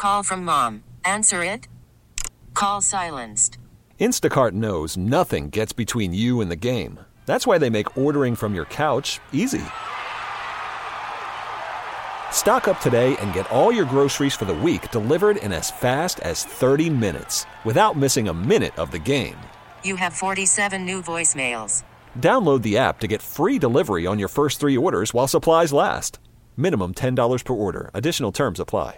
Call from mom. Answer it. Call silenced. Instacart knows nothing gets between you and the game. That's why they make ordering from your couch easy. Stock up today and get all your groceries for the week delivered in as fast as 30 minutes without missing a minute of the game. You have 47 new voicemails. Download the app to get free delivery on your first 3 orders while supplies last. Minimum $10 per order. Additional terms apply.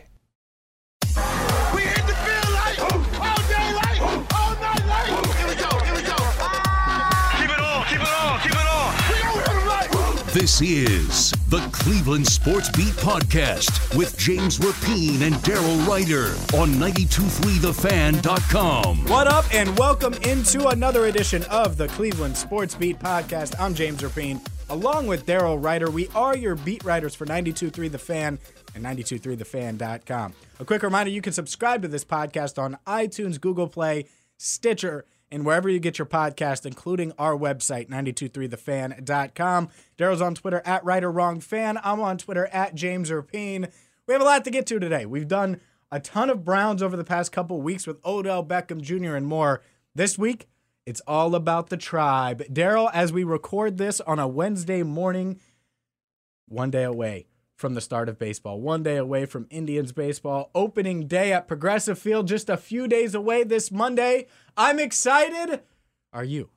We hit the field like all day, like all night, like here we go. Keep it on. We don't hit them like. This is the Cleveland Sports Beat Podcast with James Rapien and Daryl Ryder on 92.3thefan.com. What up, and welcome into another edition of the Cleveland Sports Beat Podcast. I'm James Rapien, along with Daryl Ryder. We are your beat writers for 92.3 The Fan and 92.3thefan.com. A quick reminder, you can subscribe to this podcast on iTunes, Google Play, Stitcher, and wherever you get your podcast, including our website, 92.3thefan.com. Daryl's on Twitter at RighterWrongFan. I'm on Twitter at James Rapien. We have a lot to get to today. We've done a ton of Browns over the past couple weeks with Odell Beckham Jr. and more. This week, it's all about the Tribe. Daryl, as we record this on a Wednesday morning, one day away from the start of baseball, one day away from Indians baseball, opening day at Progressive Field, just a few days away this Monday. I'm excited. Are you?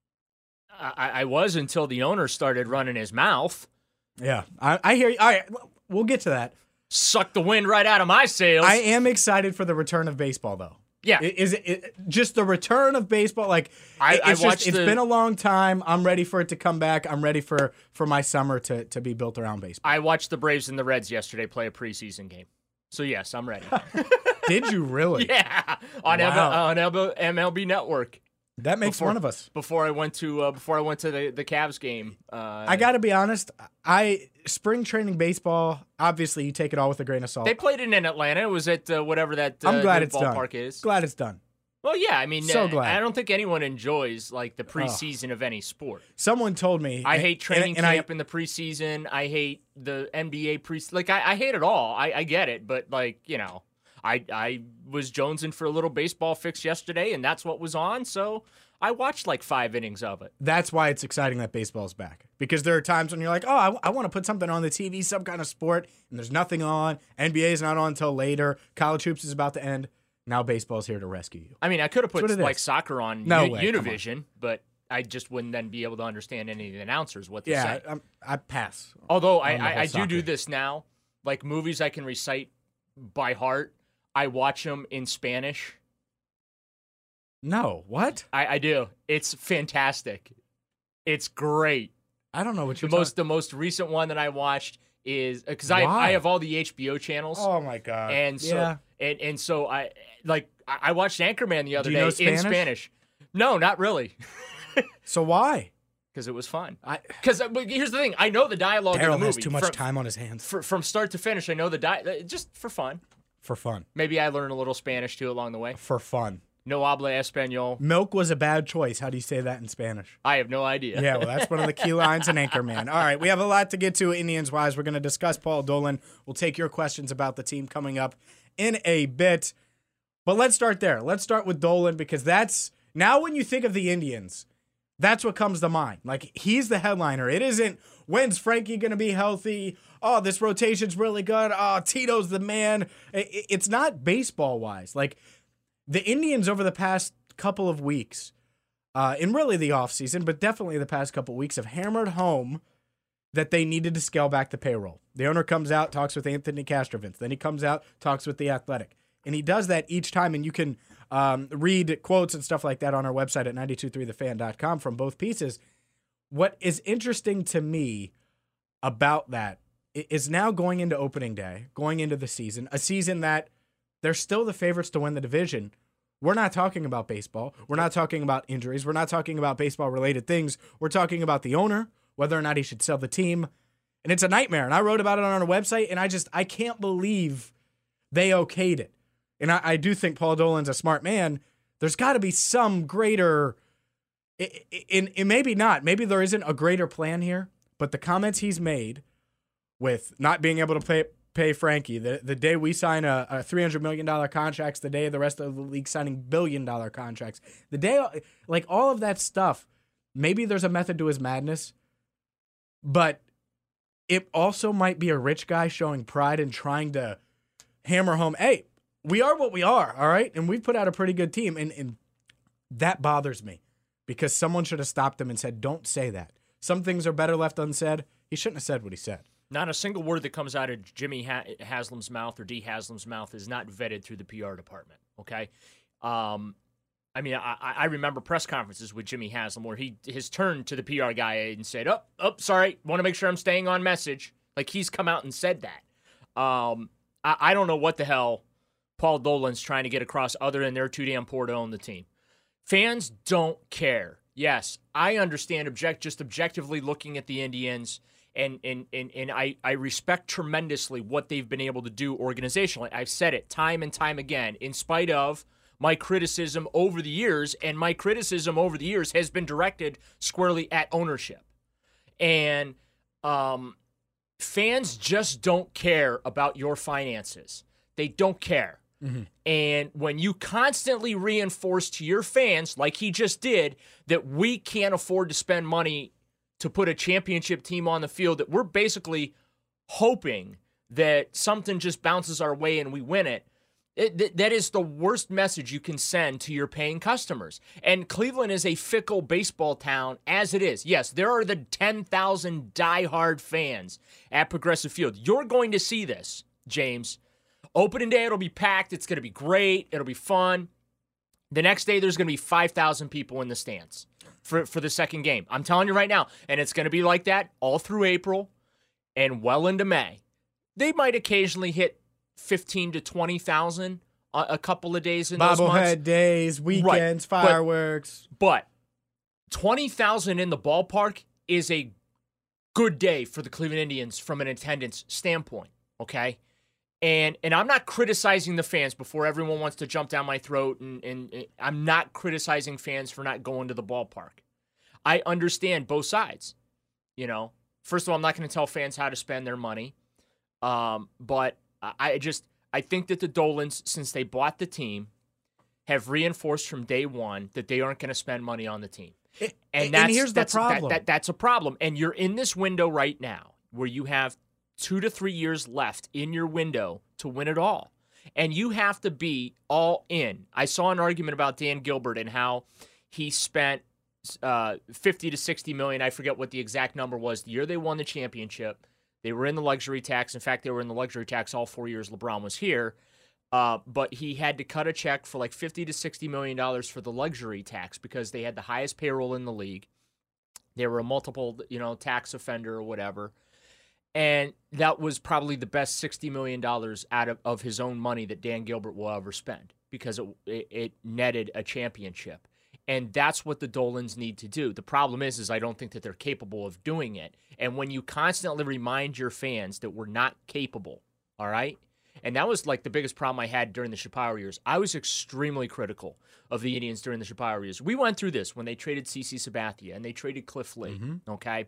I was until the owner started running his mouth. Yeah, I hear you. All right, we'll get to that. Sucked the wind right out of my sails. I am excited for the return of baseball, though. Yeah. Is it just the return of baseball? Like, it's been a long time. I'm ready for it to come back. I'm ready for my summer to be built around baseball. I watched the Braves and the Reds yesterday play a preseason game. So, yes, I'm ready. Did you really? Yeah. On MLB Network. That makes one of us. Before I went to the Cavs game. I got to be honest. Spring training baseball, obviously you take it all with a grain of salt. They played it in Atlanta. It was at whatever that I'm glad it's ballpark done. is. Glad it's done. Well, yeah, I mean, so glad. I don't think anyone enjoys like the preseason of any sport. Someone told me I hate training camp in the preseason. I hate the NBA preseason. I hate it all. I get it, but I was jonesing for a little baseball fix yesterday, and that's what was on. So I watched like 5 innings of it. That's why it's exciting that baseball's back. Because there are times when you're like, oh, I want to put something on the TV, some kind of sport, and there's nothing on. NBA's not on until later. College hoops is about to end. Now baseball's here to rescue you. I mean, I could have put like soccer on Univision, but I just wouldn't then be able to understand any of the announcers what they say. Yeah, I pass. Although I do this now. Like movies I can recite by heart, I watch them in Spanish. No, what? I do. It's fantastic. It's great. I don't know what you're the most recent one that I watched is because I have all the HBO channels. Oh my god! And so and so I watched Anchorman the other day in Spanish. No, not really. So why? Because it was fun. Because here's the thing: I know the dialogue in the movie. Daryl has too much time on his hands. From start to finish, I know the just for fun. For fun. Maybe I learned a little Spanish too along the way. For fun. No habla español. Milk was a bad choice. How do you say that in Spanish? I have no idea. Yeah, well, that's one of the key lines in Anchorman. All right, we have a lot to get to Indians-wise. We're going to discuss Paul Dolan. We'll take your questions about the team coming up in a bit. But let's start there. Let's start with Dolan because that's – now when you think of the Indians, that's what comes to mind. Like, he's the headliner. It isn't, when's Frankie going to be healthy? Oh, this rotation's really good. Oh, Tito's the man. It's not baseball-wise. Like – the Indians over the past couple of weeks, in really the offseason, but definitely the past couple of weeks, have hammered home that they needed to scale back the payroll. The owner comes out, talks with Anthony Castrovince. Then he comes out, talks with The Athletic. And he does that each time, and you can read quotes and stuff like that on our website at 92.3thefan.com from both pieces. What is interesting to me about that is now going into opening day, going into the season, a season that they're still the favorites to win the division. We're not talking about baseball. We're not talking about injuries. We're not talking about baseball-related things. We're talking about the owner, whether or not he should sell the team. And it's a nightmare. And I wrote about it on our website, and I can't believe they okayed it. And I do think Paul Dolan's a smart man. There's got to be some greater, and maybe not. Maybe there isn't a greater plan here, but the comments he's made with not being able to pay Frankie. The day we sign a $300 million contracts, the day the rest of the league signing billion-dollar contracts. The day, like all of that stuff, maybe there's a method to his madness, but it also might be a rich guy showing pride and trying to hammer home, hey, we are what we are, all right? And we've put out a pretty good team, and that bothers me because someone should have stopped him and said, don't say that. Some things are better left unsaid. He shouldn't have said what he said. Not a single word that comes out of Jimmy Haslam's mouth or D. Haslam's mouth is not vetted through the PR department, okay? I mean, I remember press conferences with Jimmy Haslam where his turned to the PR guy and said, oh, sorry, want to make sure I'm staying on message. Like, he's come out and said that. I don't know what the hell Paul Dolan's trying to get across other than they're too damn poor to own the team. Fans don't care. Yes, I understand just objectively looking at the Indians, and I respect tremendously what they've been able to do organizationally. I've said it time and time again, in spite of my criticism over the years, and my criticism over the years has been directed squarely at ownership. And fans just don't care about your finances. They don't care. Mm-hmm. And when you constantly reinforce to your fans, like he just did, that we can't afford to spend money to put a championship team on the field, that we're basically hoping that something just bounces our way and we win it, that is the worst message you can send to your paying customers. And Cleveland is a fickle baseball town as it is. Yes, there are the 10,000 diehard fans at Progressive Field. You're going to see this, James. Opening day, it'll be packed. It's going to be great. It'll be fun. The next day, there's going to be 5,000 people in the stands for the second game. I'm telling you right now. And it's going to be like that all through April and well into May. They might occasionally hit 15 to 20,000 a couple of days in those months. Bobblehead days, weekends, right. Fireworks. But 20,000 in the ballpark is a good day for the Cleveland Indians from an attendance standpoint, okay? And I'm not criticizing the fans before everyone wants to jump down my throat, and I'm not criticizing fans for not going to the ballpark. I understand both sides, you know. First of all, I'm not going to tell fans how to spend their money, but I think that the Dolans, since they bought the team, have reinforced from day one that they aren't going to spend money on the team. And here's the problem. That's a problem. And you're in this window right now where you have 2 to 3 years left in your window to win it all. And you have to be all in. I saw an argument about Dan Gilbert and how he spent $50 to $60 million. I forget what the exact number was. The year they won the championship, they were in the luxury tax. In fact, they were in the luxury tax all 4 years LeBron was here. But he had to cut a check for like $50 to $60 million for the luxury tax because they had the highest payroll in the league. They were a multiple, tax offender or whatever. And that was probably the best $60 million out of his own money that Dan Gilbert will ever spend because it netted a championship. And that's what the Dolans need to do. The problem is I don't think that they're capable of doing it. And when you constantly remind your fans that we're not capable, all right? And that was like the biggest problem I had during the Shapiro years. I was extremely critical of the Indians during the Shapiro years. We went through this when they traded CeCe Sabathia and they traded Cliff Lee, okay?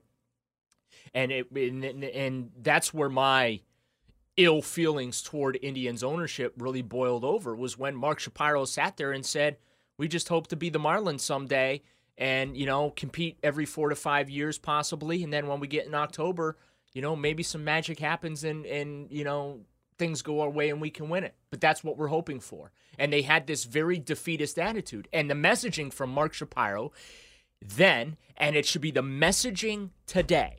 And that's where my ill feelings toward Indians ownership really boiled over, was when Mark Shapiro sat there and said, we just hope to be the Marlins someday and, compete every 4 to 5 years possibly. And then when we get in October, maybe some magic happens and things go our way and we can win it. But that's what we're hoping for. And they had this very defeatist attitude. And the messaging from Mark Shapiro then, and it should be the messaging today,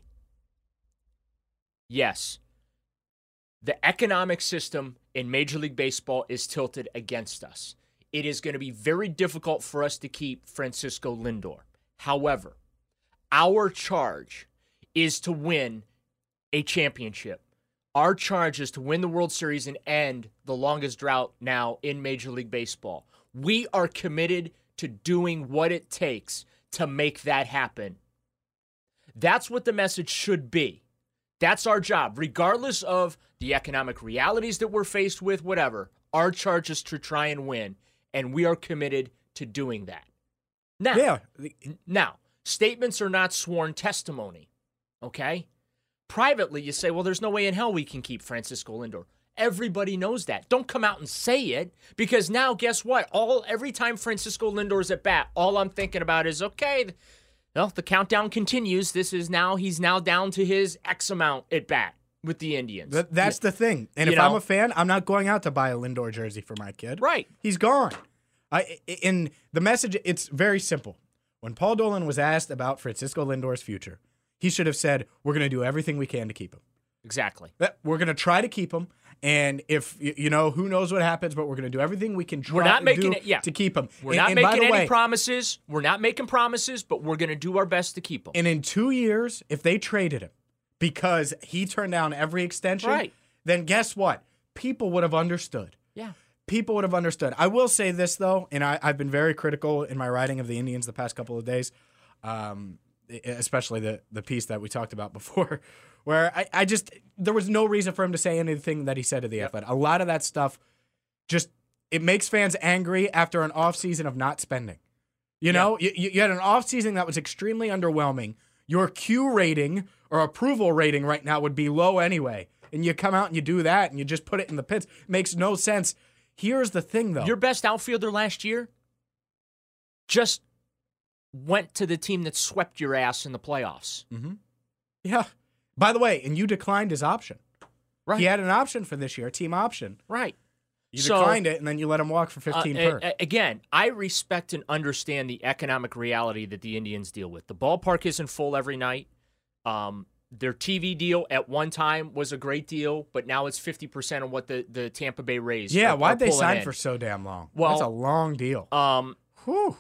yes, the economic system in Major League Baseball is tilted against us. It is going to be very difficult for us to keep Francisco Lindor. However, our charge is to win a championship. Our charge is to win the World Series and end the longest drought now in Major League Baseball. We are committed to doing what it takes to make that happen. That's what the message should be. That's our job. Regardless of the economic realities that we're faced with, whatever, our charge is to try and win, and we are committed to doing that. Now, statements are not sworn testimony, okay? privately you say, well, there's no way in hell we can keep Francisco Lindor. Everybody knows that. Don't come out and say it, because now guess what? Every time Francisco Lindor's at bat, all I'm thinking about is, okay, well, the countdown continues. He's now down to his X amount at bat with the Indians. That's the thing. And if I'm a fan, I'm not going out to buy a Lindor jersey for my kid. Right. He's gone. In the message, it's very simple. When Paul Dolan was asked about Francisco Lindor's future, he should have said, we're going to do everything we can to keep him. Exactly. We're going to try to keep him. And if, who knows what happens, but we're going to do everything we can We're not making to keep him. We're not making any promises. We're not making promises, but we're going to do our best to keep him. And in 2 years, if they traded him because he turned down every extension, right, then guess what? People would have understood. Yeah. People would have understood. I will say this, though, and I've been very critical in my writing of the Indians the past couple of days, especially the piece that we talked about before, where I just, there was no reason for him to say anything that he said to the Athletic. A lot of that stuff just, it makes fans angry after an offseason of not spending. You know, you had an offseason that was extremely underwhelming. Your Q rating or approval rating right now would be low anyway. And you come out and you do that and you just put it in the pits. Makes no sense. Here's the thing, though. Your best outfielder last year just went to the team that swept your ass in the playoffs. Mm-hmm. Yeah. By the way, and you declined his option. Right. He had an option for this year, a team option. Right. You declined it, and then you let him walk for 15 per. Again, I respect and understand the economic reality that the Indians deal with. The ballpark isn't full every night. Their TV deal at one time was a great deal, but now it's 50% of what the Tampa Bay Rays are why'd they pulling sign in. for so damn long? Well, that's a long deal. Whew.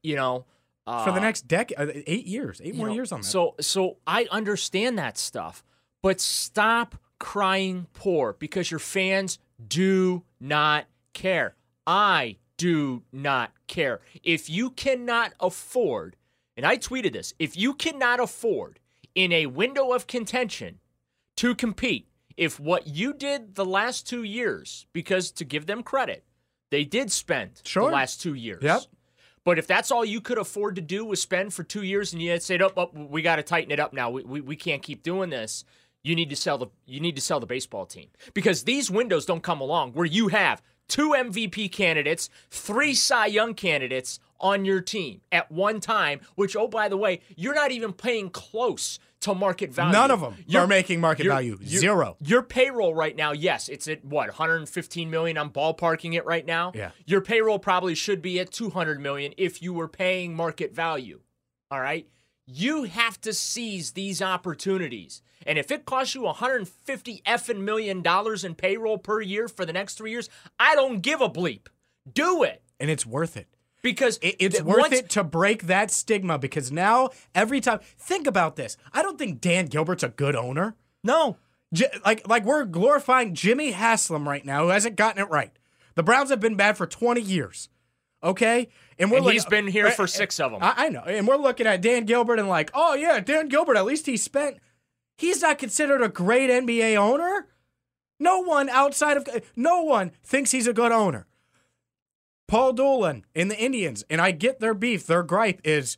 For the next decade, 8 years, more years on that. So I understand that stuff, but stop crying poor because your fans do not care. I do not care. If you cannot afford, and I tweeted this, if you cannot afford in a window of contention to compete, if what you did the last 2 years, because to give them credit, they did spend the last 2 years. Yep. But if that's all you could afford to do was spend for 2 years and you had said, oh, we got to tighten it up now. We can't keep doing this. You need to sell the baseball team, because these windows don't come along where you have 2 MVP candidates, 3 Cy Young candidates on your team at one time, which, oh, by the way, you're not even paying close to market value. None of them are making market value. Zero. Your payroll right now, yes, it's at what, $115 million? I'm ballparking it right now. Yeah. Your payroll probably should be at $200 million if you were paying market value. All right? You have to seize these opportunities. And if it costs you $150 million in payroll per year for the next 3 years, I don't give a bleep. Do it. And it's worth it. Because it's worth it to break that stigma, because now every time, think about this. I don't think Dan Gilbert's a good owner. No. Like we're glorifying Jimmy Haslam right now, who hasn't gotten it right. The Browns have been bad for 20 years. Okay? And he's been here for 6 of them. I know. And we're looking at Dan Gilbert and like, oh yeah, Dan Gilbert, at least he spent. He's not considered a great NBA owner. No one thinks he's a good owner. Paul Dolan in the Indians, and I get their beef. Their gripe is,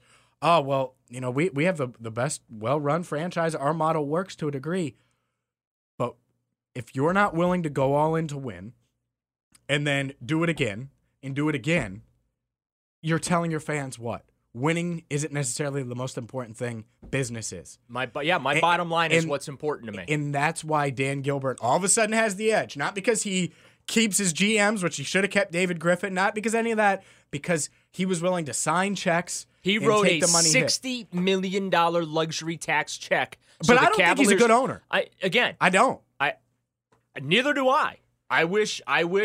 we have the best well-run franchise. Our model works to a degree. But if you're not willing to go all in to win and then do it again and do it again, you're telling your fans what? Winning isn't necessarily the most important thing. Business is. My bottom line is what's important to me. And that's why Dan Gilbert all of a sudden has the edge. Not because he keeps his GMs, which he should have kept David Griffin, not because any of that, because he was willing to sign checks. He wrote a $60 million luxury tax check. But I don't think he's a good owner. I don't. Neither do I. I wish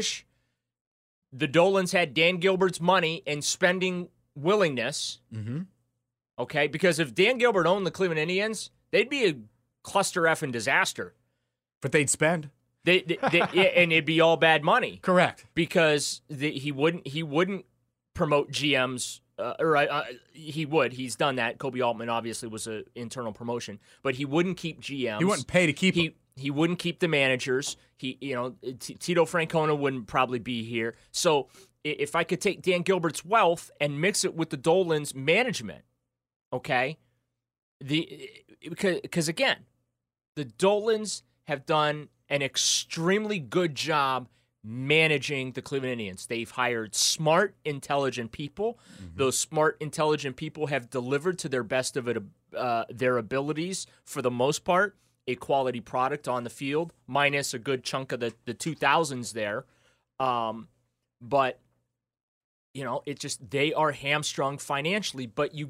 the Dolans had Dan Gilbert's money and spending willingness. Mm-hmm. Okay, because if Dan Gilbert owned the Cleveland Indians, they'd be a cluster effing disaster. But they'd spend. And it'd be all bad money. Correct. Because he wouldn't promote GMs. He would. He's done that. Kobe Altman obviously was an internal promotion, but he wouldn't keep GMs. He wouldn't pay to keep them. He wouldn't keep the managers. Tito Francona wouldn't probably be here. So if I could take Dan Gilbert's wealth and mix it with the Dolans' management, okay, because again, The Dolans have done an extremely good job managing the Cleveland Indians. They've hired smart, intelligent people. Those smart, intelligent people have delivered to their best of their abilities, for the most part, a quality product on the field, minus a good chunk of the 2000s there. But, it just, they are hamstrung financially, but you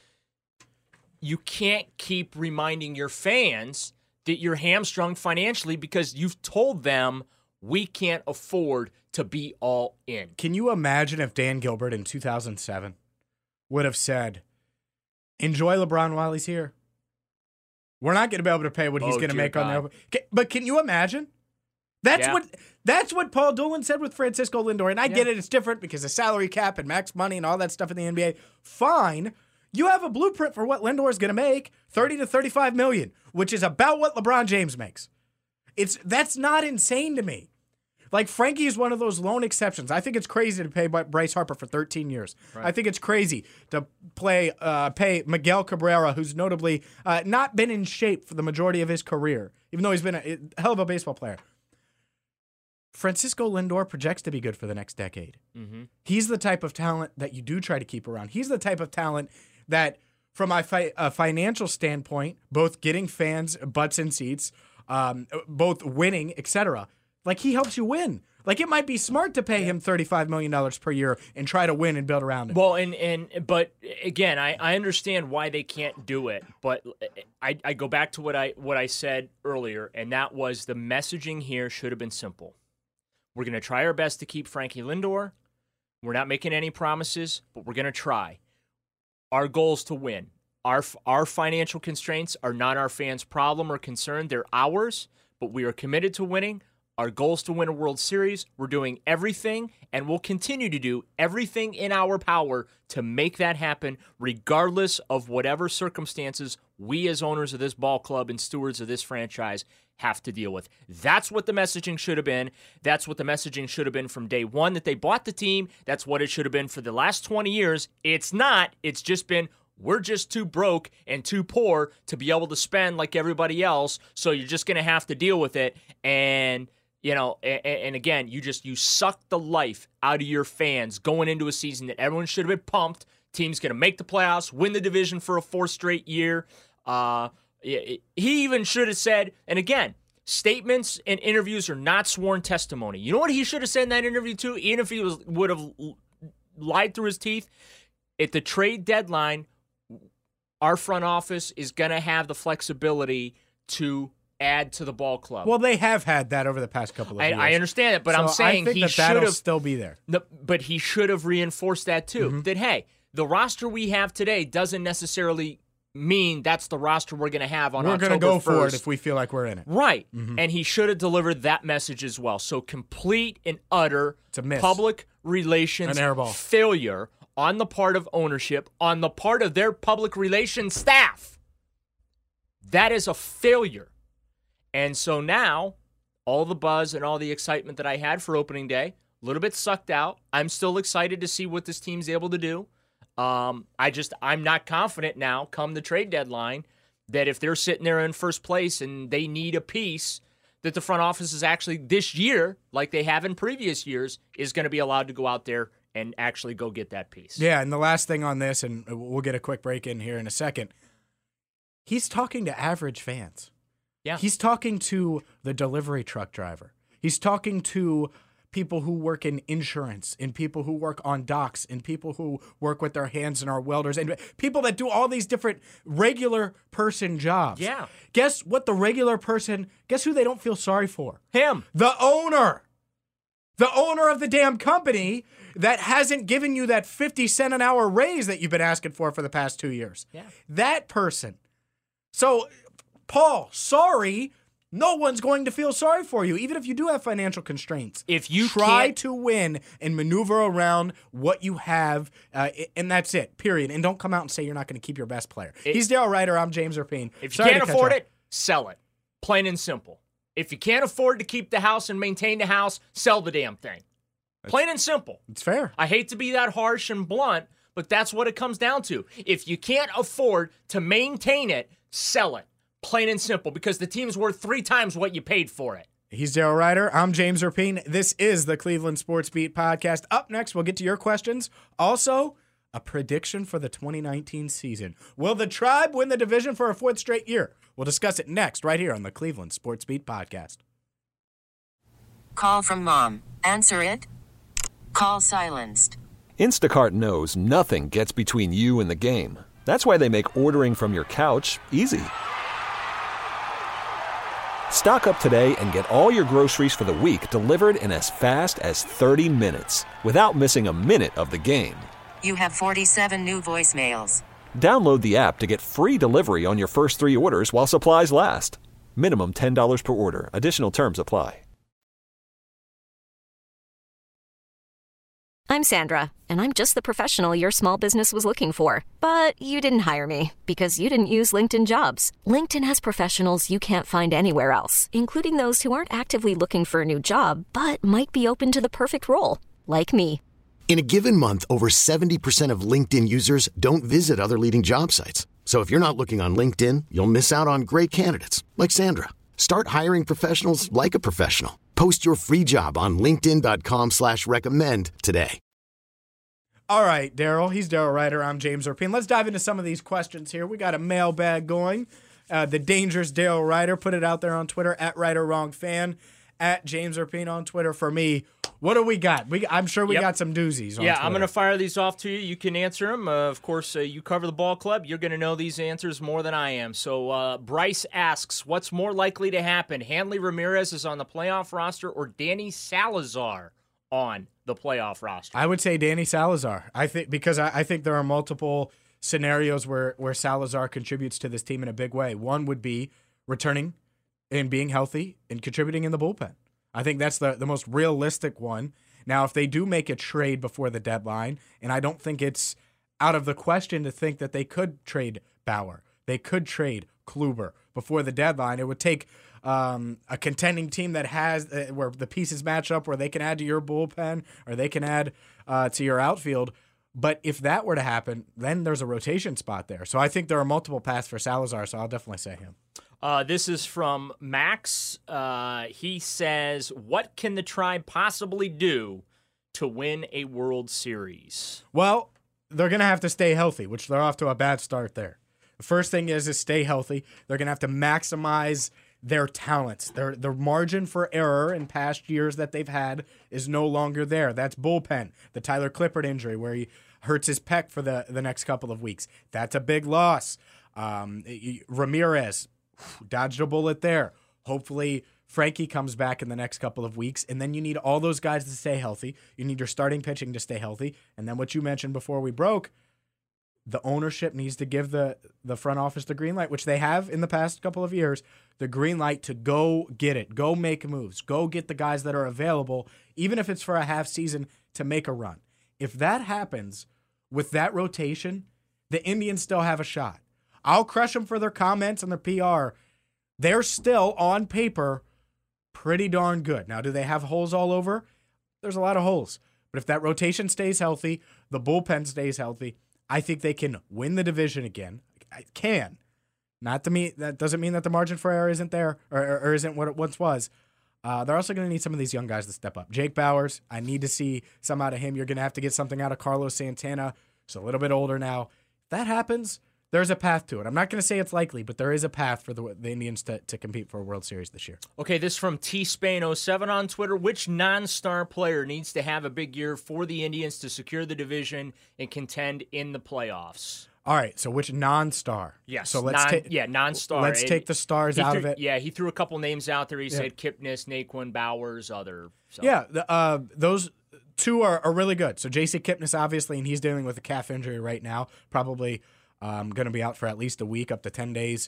can't keep reminding your fans that you're hamstrung financially because you've told them we can't afford to be all in. Can you imagine if Dan Gilbert in 2007 would have said, enjoy LeBron while he's here? We're not going to be able to pay what he's going to make on the open. But can you imagine? That's what Paul Dolan said with Francisco Lindor. And I get it. It's different because of salary cap and max money and all that stuff in the NBA. Fine. You have a blueprint for what Lindor is going to make, $30 to $35 million, which is about what LeBron James makes. That's not insane to me. Like, Frankie is one of those lone exceptions. I think it's crazy to pay Bryce Harper for 13 years. Right. I think it's crazy to pay Miguel Cabrera, who's notably not been in shape for the majority of his career, even though he's been a hell of a baseball player. Francisco Lindor projects to be good for the next decade. Mm-hmm. He's the type of talent that you do try to keep around. He's the type of talent that, from a financial standpoint, both getting fans butts in seats, both winning, etc., like, he helps you win. Like, it might be smart to pay him $35 million per year and try to win and build around it. Well, but again, I understand why they can't do it, but I go back to what I said earlier, and that was the messaging here should have been simple. We're going to try our best to keep Frankie Lindor. We're not making any promises, but we're going to try. Our goal is to win. Our financial constraints are not our fans' problem or concern. They're ours, but we are committed to winning. Our goal is to win a World Series. We're doing everything, and we'll continue to do everything in our power to make that happen, regardless of whatever circumstances we as owners of this ball club and stewards of this franchise have to deal with. That's what the messaging should have been. That's what the messaging should have been from day one that they bought the team. That's what it should have been for the last 20 years. It's not. It's just been, we're just too broke and too poor to be able to spend like everybody else, so you're just going to have to deal with it. And and again, you suck the life out of your fans going into a season that everyone should have been pumped. Team's going to make the playoffs, win the division for a fourth straight year. He even should have said, and again, statements and interviews are not sworn testimony. You know what he should have said in that interview too, even if he would have lied through his teeth? At the trade deadline, our front office is going to have the flexibility to add to the ball club. Well, they have had that over the past couple of years. I understand it, but I'm saying he should have still be there. But he should have reinforced that too. Mm-hmm. That, hey, the roster we have today doesn't necessarily mean that's the roster we're going to have on October 1st. We're going to go for it if we feel like we're in it. Right. Mm-hmm. And he should have delivered that message as well. So complete and utter public relations failure on the part of ownership, on the part of their public relations staff. That is a failure. And so now, all the buzz and all the excitement that I had for opening day, a little bit sucked out. I'm still excited to see what this team's able to do. I'm not confident now, come the trade deadline, that if they're sitting there in first place and they need a piece, that the front office is actually this year, like they have in previous years, is going to be allowed to go out there and actually go get that piece. Yeah, and the last thing on this, and we'll get a quick break in here in a second, he's talking to average fans. Yeah. He's talking to the delivery truck driver. He's talking to people who work in insurance and people who work on docks and people who work with their hands and are welders and people that do all these different regular person jobs. Yeah. Guess who they don't feel sorry for? Him. The owner. The owner of the damn company that hasn't given you that 50 cent an hour raise that you've been asking for the past 2 years. Yeah. That person. So, Paul, sorry, no one's going to feel sorry for you, even if you do have financial constraints. If you try to win and maneuver around what you have, and that's it, period. And don't come out and say you're not going to keep your best player. He's Darryl Ryder. I'm James Rapien. If you can't afford it, sell it. Plain and simple. If you can't afford to keep the house and maintain the house, sell the damn thing. Plain and simple. It's fair. I hate to be that harsh and blunt, but that's what it comes down to. If you can't afford to maintain it, sell it. Plain and simple, because the team's worth 3 times what you paid for it. He's Daryl Ryder. I'm James Rapine. This is the Cleveland Sports Beat podcast. Up next, we'll get to your questions. Also, a prediction for the 2019 season. Will the Tribe win the division for a 4th straight year? We'll discuss it next right here on the Cleveland Sports Beat podcast. Call from mom. Answer it. Call silenced. Instacart knows nothing gets between you and the game. That's why they make ordering from your couch easy. Stock up today and get all your groceries for the week delivered in as fast as 30 minutes without missing a minute of the game. You have 47 new voicemails. Download the app to get free delivery on your first 3 orders while supplies last. Minimum $10 per order. Additional terms apply. I'm Sandra, and I'm just the professional your small business was looking for. But you didn't hire me because you didn't use LinkedIn Jobs. LinkedIn has professionals you can't find anywhere else, including those who aren't actively looking for a new job, but might be open to the perfect role, like me. In a given month, over 70% of LinkedIn users don't visit other leading job sites. So if you're not looking on LinkedIn, you'll miss out on great candidates like Sandra. Start hiring professionals like a professional. Post your free job on linkedin.com/recommend today. All right, Daryl. He's Daryl Ryder. I'm James Rapine. Let's dive into some of these questions here. We got a mailbag going. The Dangerous Daryl Ryder put it out there on Twitter, @RyderWrongFan, @James Rapine on Twitter. For me, what do we got? I'm sure we got some doozies on Yeah, Twitter. I'm going to fire these off to you. You can answer them. Of course, you cover the ball club. You're going to know these answers more than I am. So Bryce asks, what's more likely to happen? Hanley Ramirez is on the playoff roster or Danny Salazar on the playoff roster? I would say Danny Salazar. I think because I think there are multiple scenarios where Salazar contributes to this team in a big way. One would be returning and being healthy and contributing in the bullpen. I think that's the most realistic one. Now, if they do make a trade before the deadline, and I don't think it's out of the question to think that they could trade Bauer, they could trade Kluber before the deadline. It would take a contending team that has where the pieces match up, where they can add to your bullpen or they can add to your outfield. But if that were to happen, then there's a rotation spot there. So I think there are multiple paths for Salazar, so I'll definitely say him. This is from Max. He says, what can the Tribe possibly do to win a World Series? Well, they're going to have to stay healthy, which they're off to a bad start there. The first thing is stay healthy. They're going to have to maximize their talents. Their margin for error in past years that they've had is no longer there. That's bullpen. The Tyler Clippard injury where he hurts his pec for the next couple of weeks. That's a big loss. Ramirez dodged a bullet there. Hopefully Frankie comes back in the next couple of weeks, and then you need all those guys to stay healthy. You need your starting pitching to stay healthy. And then what you mentioned before we broke, the ownership needs to give the front office the green light, which they have in the past couple of years, the green light to go get it, go make moves, go get the guys that are available, even if it's for a half season, to make a run. If that happens with that rotation, the Indians still have a shot. I'll crush them for their comments and their PR. They're still, on paper, pretty darn good. Now, do they have holes all over? There's a lot of holes. But if that rotation stays healthy, the bullpen stays healthy, I think they can win the division again. I can. Not to me. That doesn't mean that the margin for error isn't there or isn't what it once was. They're also going to need some of these young guys to step up. Jake Bauers, I need to see some out of him. You're going to have to get something out of Carlos Santana. He's a little bit older now. If that happens, there's a path to it. I'm not going to say it's likely, but there is a path for the Indians to compete for a World Series this year. Okay, this from T-Spain07 on Twitter. Which non-star player needs to have a big year for the Indians to secure the division and contend in the playoffs? All right, so which non-star? Yes, so let's non-star. Let's take the stars out of it. Yeah, he threw a couple names out there. He said Kipnis, Naquin, Bowers, other. So. Yeah, those two are really good. So J.C. Kipnis, obviously, and he's dealing with a calf injury right now, probably going to be out for at least a week, up to 10 days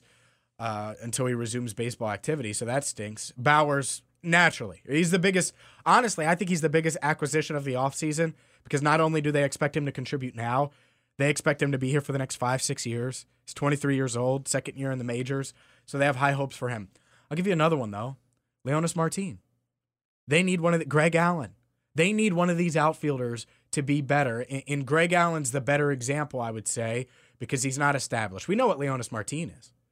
until he resumes baseball activity. So that stinks. Bowers, naturally. He's the biggest. Honestly, I think he's the biggest acquisition of the offseason because not only do they expect him to contribute now, they expect him to be here for the next 5-6 years. He's 23 years old, second year in the majors, so they have high hopes for him. I'll give you another one, though. Leonys Martin. They need Greg Allen. They need one of these outfielders to be better. And Greg Allen's the better example, I would say, because he's not established. We know what Leonys Martin is.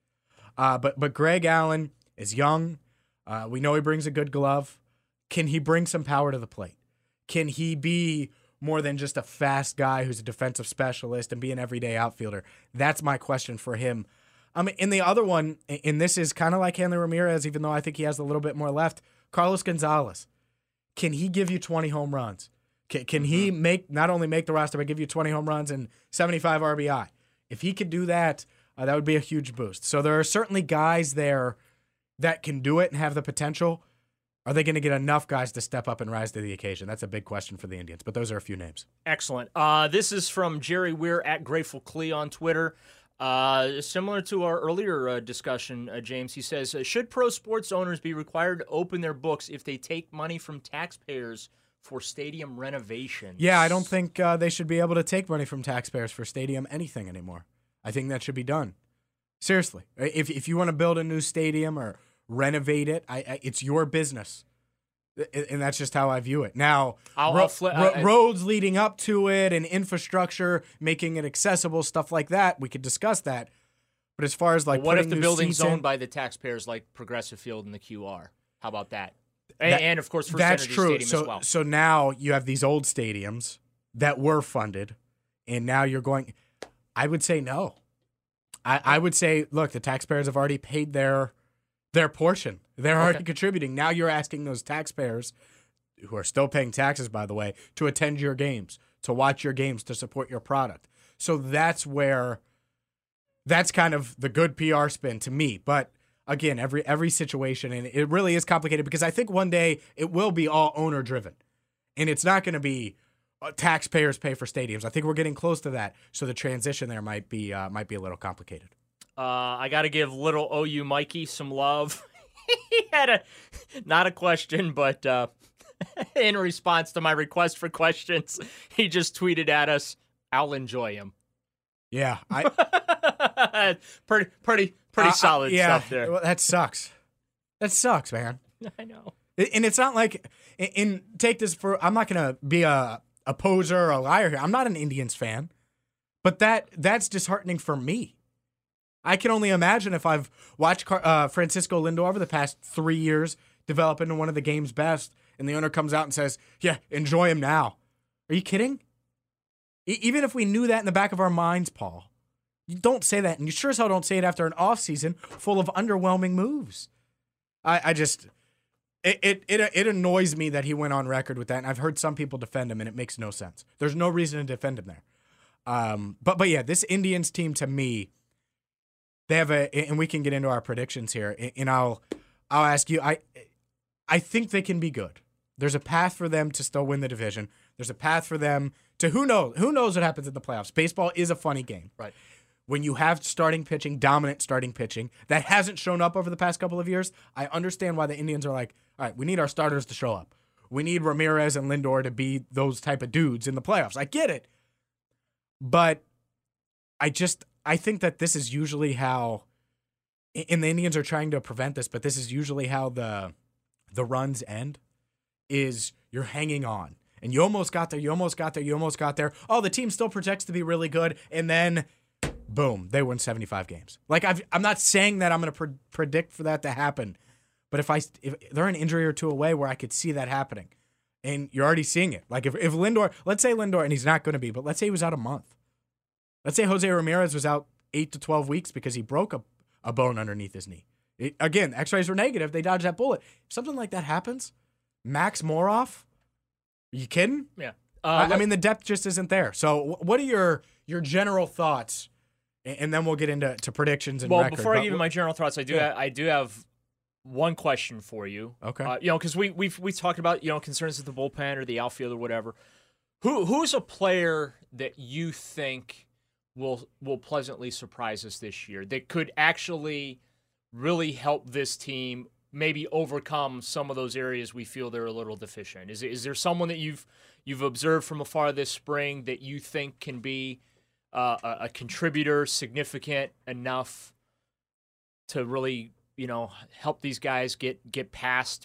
But Greg Allen is young. We know he brings a good glove. Can he bring some power to the plate? Can he be more than just a fast guy who's a defensive specialist and be an everyday outfielder? That's my question for him. And the other one, and this is kind of like Hanley Ramirez, even though I think he has a little bit more left, Carlos Gonzalez. Can he give you 20 home runs? Can he not only make the roster, but give you 20 home runs and 75 RBI? If he could do that, that would be a huge boost. So there are certainly guys there that can do it and have the potential. Are they going to get enough guys to step up and rise to the occasion? That's a big question for the Indians, but those are a few names. Excellent. This is from Jerry Weir at Grateful Clee on Twitter. Similar to our earlier discussion, James, he says, should pro sports owners be required to open their books if they take money from taxpayers for stadium renovations? Yeah, I don't think they should be able to take money from taxpayers for stadium anything anymore. I think that should be done. Seriously. If you want to build a new stadium or renovate it, it's your business. And that's just how I view it. Now, roads leading up to it and infrastructure, making it accessible, stuff like that, we could discuss that. But as far as like, what if the building's owned by the taxpayers, like Progressive Field and the QR? How about that? And of course, First Energy Stadium as well. So now you have these old stadiums that were funded, and now you're going. I would say no. I would say, look, the taxpayers have already paid their portion. They're already contributing. Now you're asking those taxpayers, who are still paying taxes, by the way, to attend your games, to watch your games, to support your product. So that's kind of the good PR spin to me. But again, every situation, and it really is complicated because I think one day it will be all owner driven, and it's not going to be taxpayers pay for stadiums. I think we're getting close to that. So the transition there might be a little complicated. I got to give little OU Mikey some love. He had not a question, but in response to my request for questions, he just tweeted at us, "I'll enjoy him." Yeah, pretty solid stuff there. Well, that sucks. That sucks, man. I know. And it's not like, and take this for, I'm not going to be a poser or a liar here. I'm not an Indians fan, but that's disheartening for me. I can only imagine if I've watched Francisco Lindor over the past 3 years develop into one of the game's best, and the owner comes out and says, yeah, enjoy him now. Are you kidding? Even if we knew that in the back of our minds, Paul, you don't say that, and you sure as hell don't say it after an offseason full of underwhelming moves. It annoys me that he went on record with that, and I've heard some people defend him, and it makes no sense. There's no reason to defend him there. But yeah, this Indians team, to me, they have and we can get into our predictions here, and I'll ask you, I think they can be good. There's a path for them to still win the division. There's a path for them to, who knows what happens in the playoffs. Baseball is a funny game. Right. When you have dominant starting pitching that hasn't shown up over the past couple of years, I understand why the Indians are like, all right, we need our starters to show up. We need Ramirez and Lindor to be those type of dudes in the playoffs. I get it. But I think that this is usually how, and the Indians are trying to prevent this, but this is usually how the runs end, is you're hanging on. And you almost got there, you almost got there, you almost got there. Oh, the team still projects to be really good, and then, boom, they win 75 games. Like, I'm not saying that I'm going to predict for that to happen, but if they're an injury or two away where I could see that happening, and you're already seeing it. Like, if Lindor, let's say Lindor, and he's not going to be, but let's say he was out a month. Let's say Jose Ramirez was out 8 to 12 weeks because he broke a bone underneath his knee. Again, x-rays were negative. They dodged that bullet. If something like that happens, Max Moroff, are you kidding? Yeah. I mean, the depth just isn't there. So what are your general thoughts? And then we'll get into predictions and record. Before I give you my general thoughts, I do have one question for you. Okay. Because we've talked about concerns with the bullpen or the outfield or whatever. Who's a player that you think will pleasantly surprise us this year that could actually really help this team maybe overcome some of those areas we feel they're a little deficient? Is there someone that you've observed from afar this spring that you think can be a contributor significant enough to really help these guys get past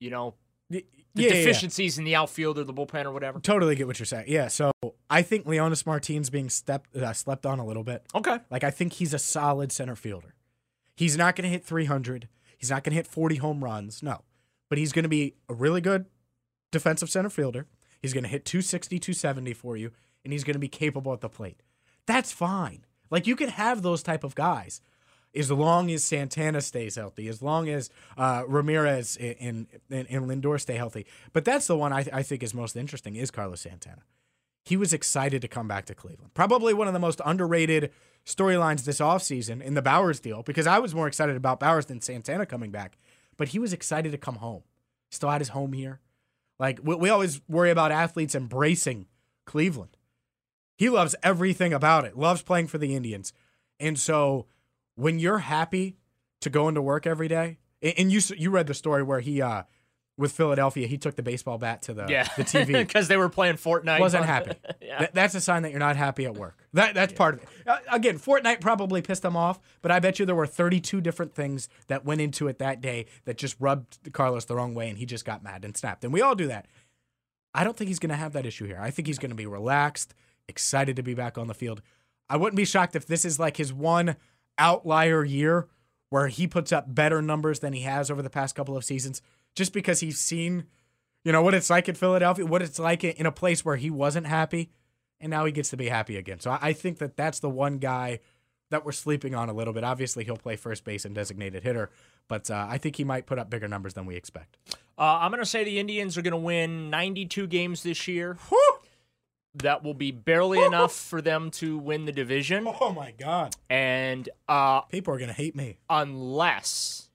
the deficiencies in the outfield or the bullpen or whatever? Totally get what you're saying. Yeah, so I think Leonys Martin's being slept on a little bit. Okay. Like, I think he's a solid center fielder. He's not going to hit 300. He's not going to hit 40 home runs. No. But he's going to be a really good defensive center fielder. He's going to hit 260, 270 for you, and he's going to be capable at the plate. That's fine. Like, you can have those type of guys as long as Santana stays healthy, as long as Ramirez and Lindor stay healthy. But that's the one I think is most interesting is Carlos Santana. He was excited to come back to Cleveland. Probably one of the most underrated storylines this offseason in the Bowers deal, because I was more excited about Bowers than Santana coming back. But he was excited to come home. Still had his home here. Like, we always worry about athletes embracing Cleveland. He loves everything about it, loves playing for the Indians. And so when you're happy to go into work every day, and you read the story where he, with Philadelphia, he took the baseball bat to the TV. Because they were playing Fortnite. Wasn't happy. That's a sign that you're not happy at work. That's part of it. Again, Fortnite probably pissed him off, but I bet you there were 32 different things that went into it that day that just rubbed Carlos the wrong way, and he just got mad and snapped. And we all do that. I don't think he's going to have that issue here. I think he's going to be relaxed, excited to be back on the field. I wouldn't be shocked if this is like his one outlier year where he puts up better numbers than he has over the past couple of seasons, just because he's seen, what it's like in Philadelphia, what it's like in a place where he wasn't happy, and now he gets to be happy again. So I think that that's the one guy that we're sleeping on a little bit. Obviously, he'll play first base and designated hitter, but I think he might put up bigger numbers than we expect. I'm going to say the Indians are going to win 92 games this year. Whew! That will be barely enough for them to win the division. Oh, my God. And people are going to hate me. Unless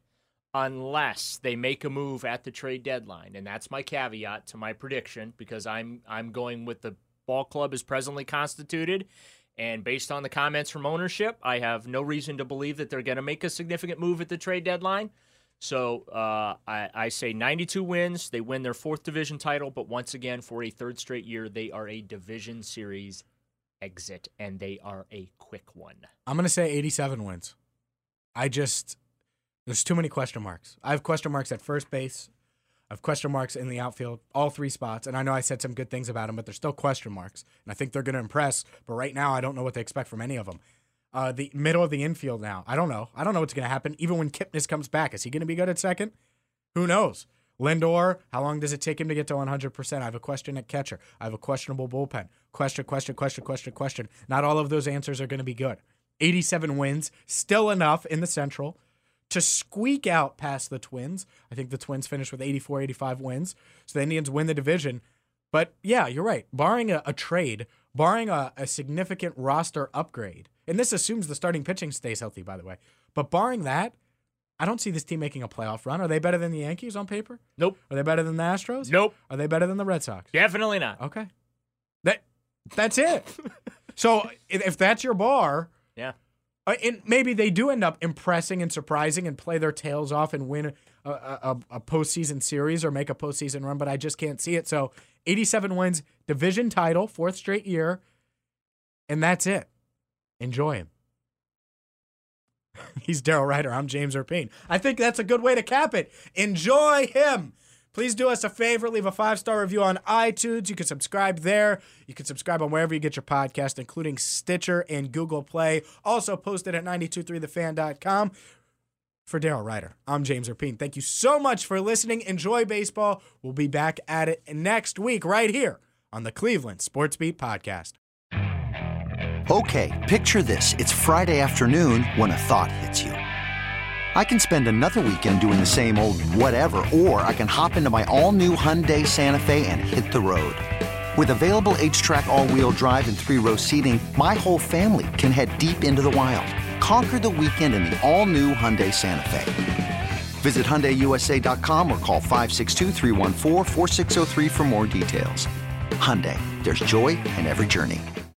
they make a move at the trade deadline. And that's my caveat to my prediction, because I'm going with the ball club as presently constituted. And based on the comments from ownership, I have no reason to believe that they're going to make a significant move at the trade deadline. So I say 92 wins. They win their 4th division title, but once again, for a 3rd straight year, they are a division series exit, and they are a quick one. I'm going to say 87 wins. There's too many question marks. I have question marks at first base. I have question marks in the outfield, all 3 spots. And I know I said some good things about them, but they're still question marks. And I think they're going to impress. But right now, I don't know what to expect from any of them. The middle of the infield now, I don't know. I don't know what's going to happen. Even when Kipnis comes back, is he going to be good at second? Who knows? Lindor, how long does it take him to get to 100%? I have a question at catcher. I have a questionable bullpen. Question. Not all of those answers are going to be good. 87 wins, still enough in the Central to squeak out past the Twins. I think the Twins finished with 84, 85 wins. So the Indians win the division. But yeah, you're right. Barring a trade, barring a significant roster upgrade, and this assumes the starting pitching stays healthy, by the way. But barring that, I don't see this team making a playoff run. Are they better than the Yankees on paper? Nope. Are they better than the Astros? Nope. Are they better than the Red Sox? Definitely not. Okay. That's it. So if that's your bar, yeah. And maybe they do end up impressing and surprising and play their tails off and win a postseason series or make a postseason run, but I just can't see it. So 87 wins, division title, 4th straight year, and that's it. Enjoy him. He's Daryl Ryder. I'm James Erpine. I think that's a good way to cap it. Enjoy him. Please do us a favor. Leave a 5-star review on iTunes. You can subscribe there. You can subscribe on wherever you get your podcast, including Stitcher and Google Play. Also posted at 923thefan.com. For Daryl Ryder, I'm James Erpine. Thank you so much for listening. Enjoy baseball. We'll be back at it next week right here on the Cleveland Sports Beat Podcast. Okay, picture this. It's Friday afternoon when a thought hits you. I can spend another weekend doing the same old whatever, or I can hop into my all-new Hyundai Santa Fe and hit the road. With available H-Track all-wheel drive and 3-row seating, my whole family can head deep into the wild. Conquer the weekend in the all-new Hyundai Santa Fe. Visit HyundaiUSA.com or call 562-314-4603 for more details. Hyundai, there's joy in every journey.